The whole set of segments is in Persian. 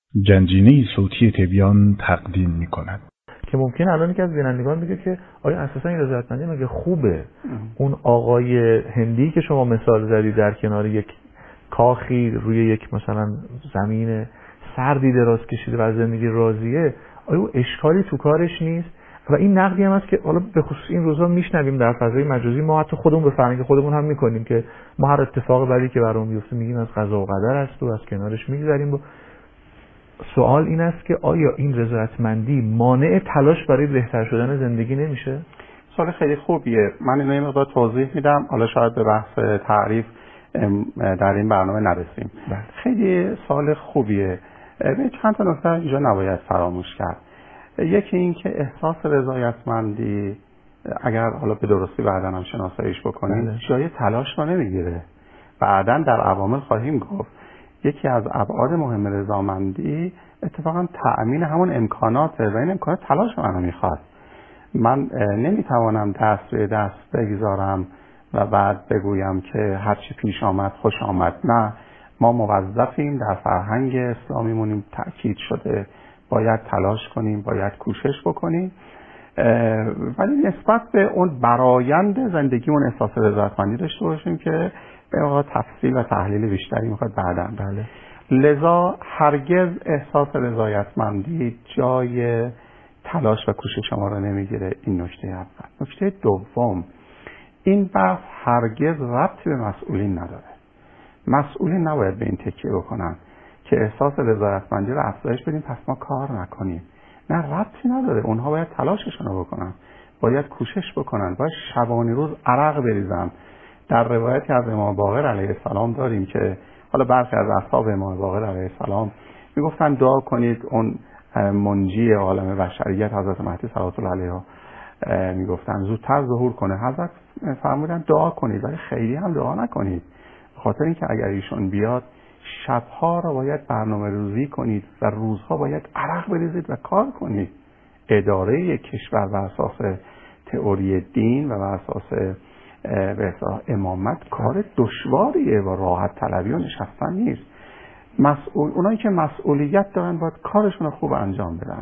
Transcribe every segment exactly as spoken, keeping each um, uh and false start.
گنجینه صوتی تبیان تقدیم می کند. که ممکن الان که از بینندگان بگه که آیا اساسا این رضایتمندی مگه خوبه؟ اون آقای هندی که شما مثال زدید در کنار یک کاخی روی یک مثلا زمین سردی دراز کشیده و از زندگی راضیه، آیا اشکالی تو کارش نیست؟ و این نقدی هم هست که حالا به خصوص این روزا میشنویم در فضای مجازی، ما حتی خودمون به فرهنگ خودمون هم میکنیم که ما هر اتفاق بدی که برامون بیفته میگیم از قضا و قدر است و از کنارش میگذریم. و سوال این است که آیا این رضایتمندی مانع تلاش برای بهتر شدن زندگی نمیشه؟ سوال خیلی خوبیه. من اینو یه مقدار توضیح میدم، حالا شاید به بحث تعریف در این برنامه نرسیم. بله. خیلی سوال خوبیه. چند تا نکته اینجا نباید فراموش کرد. یکی این که احساس رضایتمندی اگر حالا به درستی بعداً هم شناساییش بکنیم بله. جای تلاش رو نمیگیره. بعداً در عوامل خواهیم گفت. یکی از ابعاد مهم رضامندی اتفاقا تأمین همون امکاناته و این امکانات تلاش منو میخواد. من نمیتوانم دست به دست بگذارم و بعد بگویم که هرچی پیش آمد خوش آمد. نه، ما موظفیم، در فرهنگ اسلامیمون تأکید شده باید تلاش کنیم، باید کوشش بکنیم، ولی نسبت به اون برآیند زندگیمون احساس رضایتمندی داشته باشیم که به واقع تفصیل و تحلیل بیشتری میخواد بعداً. بله. لذا هرگز احساس رضایتمندی جای تلاش و کوشش شما رو نمیگیره. این نکته اول. نکته دوم، این بحث هرگز ربطی به مسئولین نداره. مسئولین نباید به این تکیه بکنن که احساس رضایتمندی رو افزایش بدیم پس ما کار نکنیم. نه، ربطی نداره. اونها باید تلاششون رو بکنن، باید کوشش بکنن، باید شبانه روز عرق بریزن. در روایتی از امام باقر علیه السلام داریم که حالا برخی از اصحاب امام باقر علیه السلام میگفتن دعا کنید اون منجی عالم بشریت حضرت مهدی صلوات الله علیه میگفتن زودتر ظهور کنه. حضرت فرمودن دعا کنید ولی خیلی هم دعا نکنید، به خاطر اینکه اگر ایشون بیاد شبها رو باید برنامه ریزی کنید و روزها باید عرق بریزید و کار کنید. اداره یک کشور بر اساس تئوری دین و بر اساس به اصطلاح امامت کار دشواریه و راحت طلبی و نشستن نیست. مسئول اونایی که مسئولیت دارن باید کارشون رو خوب انجام بدن.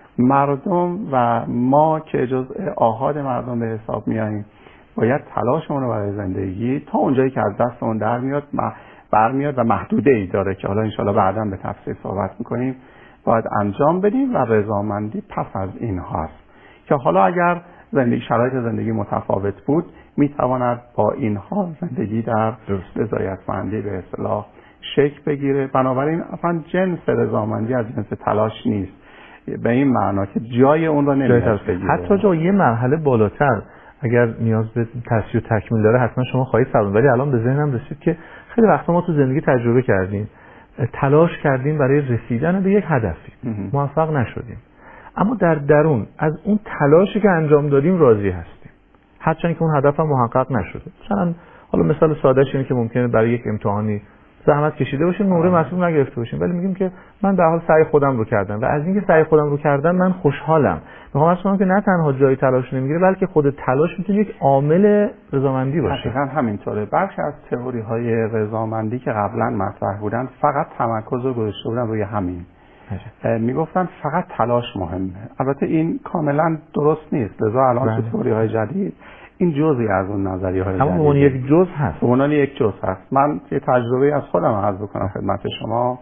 مردم و ما که جزء آحاد مردم به حساب میاییم باید تلاشمون رو برای زندگی تا اونجایی که از دستمون در میاد برمیاد و محدوده ای داره که حالا انشالله بعداً به تفصیل صحبت میکنیم باید انجام بدیم و رضامندی پس از این هاست که حالا اگر زندگی شرایط زندگی متفاوت بود میتواند با اینها زندگی در رضایتمندی به اصطلاح شکل بگیره. بنابراین اصلا جنس رضامندی از جنس تلاش نیست به این معنا که جای اون رو نمیاد بگیره. حتی جا یه مرحله بالاتر اگر نیاز به تصحیح و تکمیل داره حتما شما خواهید فرمود، ولی الان به ذهنم رسید که خیلی وقتا ما تو زندگی تجربه کردیم، تلاش کردیم برای رسیدن به یک هدفی، موفق نشدیم، اما در درون از اون تلاشی که انجام دادیم راضی هستیم هرچند که اون هدف هم محقق نشده. مثلا حالا مثال سادهش اینه که ممکنه برای یک امتحانی زحمت کشیده باشیم نمره مطلوب نگرفته باشیم ولی میگیم که من به حال سعی خودم رو کردم و از اینکه سعی خودم رو کردم من خوشحالم. میخوام اصلا که نه تنها جای تلاش نمیگیره بلکه خود تلاش میتونه یک عامل رضامندی باشه. دقیقاً همینطوره. برخی از تئوری های رضامندی که قبلا مطرح بودن فقط تمرکز رو گذاشته بودن روی همین، میگفتن فقط تلاش مهمه. البته این کاملا درست نیست، لذا الان تو تئوری های جدید این جزئی از اون نظریه های جدید اما یک جزء هست. اونان یک جزء هست. من یه تجربه از خودم عرض بکنم خدمت شما.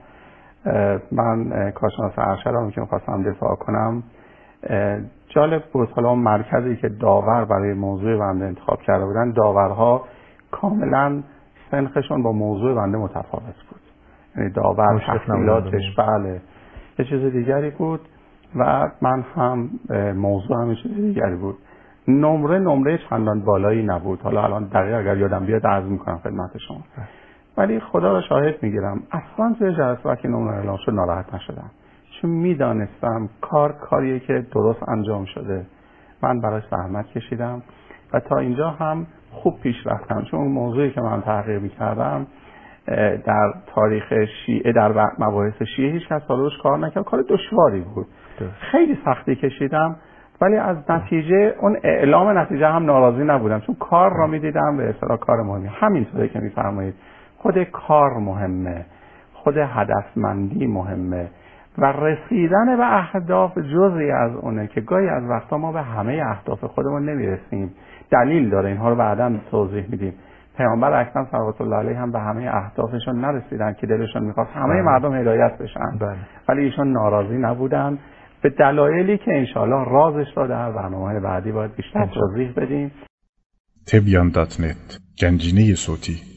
من کارشناس ارشدم که می‌خواستم دفاع کنم، جالب بود حالا اون مرکزی که داور برای موضوع بنده انتخاب کرده بودن داورها کاملا سنخشون با موضوع بنده متفاوت بود. یعنی داور تحصیلاتش بله یه چیز دیگری بود و من هم موضوع هم یه چیز دیگری بود. نمره نمره چندان بالایی نبود. حالا الان دقیق اگر یادم بیاد عرض میکنم خدمت شما، ولی خدا را شاهد میگیرم اصلا توی جلسه وقتی نمره اعلام شد ناراحت نشدم، چون میدانستم کار کاریه که درست انجام شده. من براش زحمت کشیدم و تا اینجا هم خوب پیش رفتم، چون موضوعی که من تحقیق میکردم در تاریخ شیعه در مباحث شیعه هیچ کس روش کار نکرد، کار دشواری بود. خیلی سختی کشیدم ولی از نتیجه اون اعلام نتیجه هم ناراضی نبودم، چون کار را میدیدم به اصطلاح کار مهمی. همینطوری که میفرمایید خود کار مهمه، خود هدفمندی مهمه و رسیدن به اهداف جزئی از اونه که گاهی از وقتا ما به همه اهداف خودمون نمیرسیم. دلیل داره، اینها رو بعداً توضیح میدیم. پیامبر اکرم صلوات الله علیه هم به همه اهدافشون نرسیدن که دلشون میخواست همه بله. مردم هدایت بشن، بله. ولی ایشون ناراضی نبودن به دلایلی که انشاءالله رازش رو در برنامه بعدی باید بیشتر توضیح بدیم. تبیان دات نت، گنجینه صوتی.